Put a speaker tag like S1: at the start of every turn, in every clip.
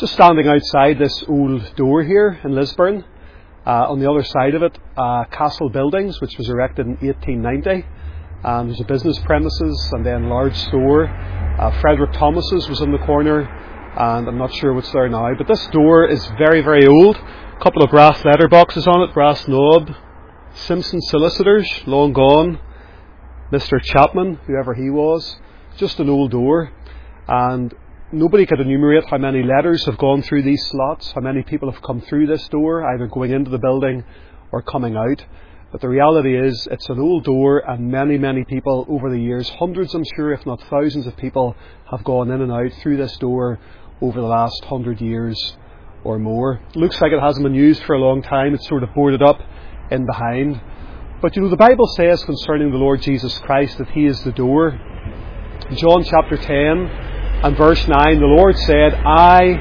S1: Just standing outside this old door here in Lisburn. On the other side of it, Castle Buildings, which was erected in 1890. There's a business premises and then large store. Frederick Thomas's was in the corner, and I'm not sure what's there now. But this door is very, very old. A couple of brass letterboxes on it, brass knob. Simpson Solicitors, long gone. Mr. Chapman, whoever he was. Just an old door. And nobody could enumerate how many letters have gone through these slots, how many people have come through this door, either going into the building or coming out. But the reality is, it's an old door, and many, many people over the years, hundreds I'm sure, if not thousands of people, have gone in and out through this door over the last 100 years or more. It looks like it hasn't been used for a long time. It's sort of boarded up in behind. But the Bible says concerning the Lord Jesus Christ that He is the door. In John chapter 10 and verse 9, the Lord said, I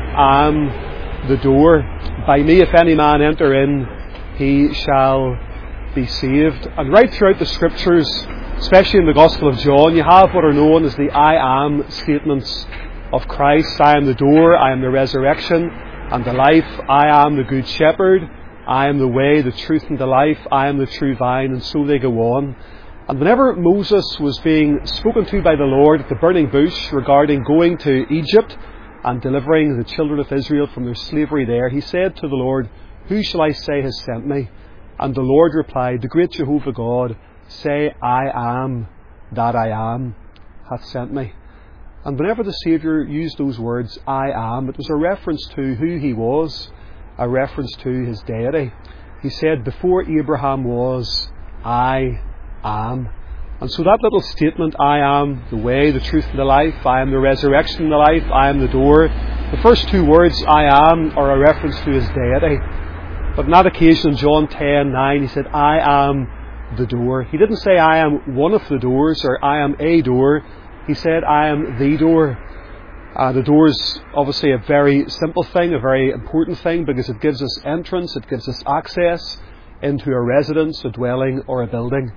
S1: am the door. By me, if any man enter in, he shall be saved. And right throughout the Scriptures, especially in the Gospel of John, you have what are known as the I am statements of Christ. I am the door, I am the resurrection and the life, I am the good shepherd, I am the way, the truth and the life, I am the true vine, and so they go on. And whenever Moses was being spoken to by the Lord at the burning bush regarding going to Egypt and delivering the children of Israel from their slavery there, he said to the Lord, who shall I say has sent me? And the Lord replied, the great Jehovah God, say, I am that I am hath sent me. And whenever the Saviour used those words, I am, it was a reference to who He was, a reference to His deity. He said, before Abraham was, I am. And so that little statement, I am the way, the truth and the life, I am the resurrection and the life, I am the door, the first two words, I am, are a reference to His deity. But on that occasion in John 10:9, He said, I am the door. He didn't say, I am one of the doors, or I am a door. He said, I am the door. The door is obviously a very simple thing, a very important thing, because it gives us entrance, it gives us access into a residence, a dwelling or a building.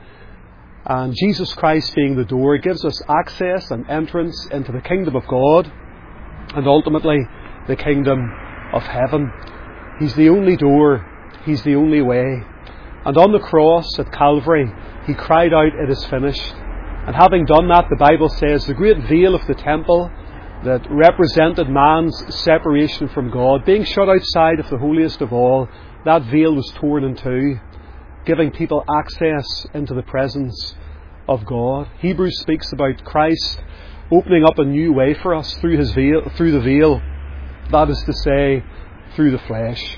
S1: And Jesus Christ being the door gives us access and entrance into the kingdom of God and ultimately the kingdom of heaven. He's the only door, He's the only way. And on the cross at Calvary, He cried out, it is finished. And having done that, the Bible says, the great veil of the temple that represented man's separation from God, being shut outside of the holiest of all, that veil was torn in two, giving people access into the presence of God. Hebrews speaks about Christ opening up a new way for us through the veil, that is to say, through the flesh.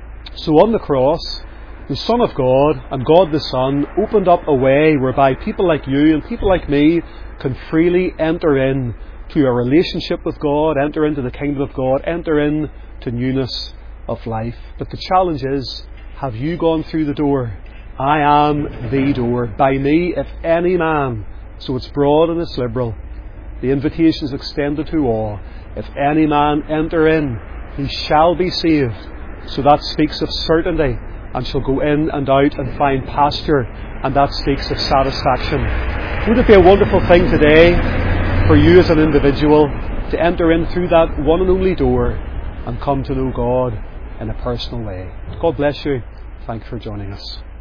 S1: So on the cross, the Son of God and God the Son opened up a way whereby people like you and people like me can freely enter in to a relationship with God, enter into the kingdom of God, enter into newness of life. But the challenge is, have you gone through the door? I am the door. By me, if any man, so it's broad and it's liberal. The invitation is extended to all. If any man enter in, he shall be saved. So that speaks of certainty, and shall go in and out and find pasture, and that speaks of satisfaction. Would it be a wonderful thing today for you as an individual to enter in through that one and only door and come to know God in a personal way? God bless you. Thank you for joining us.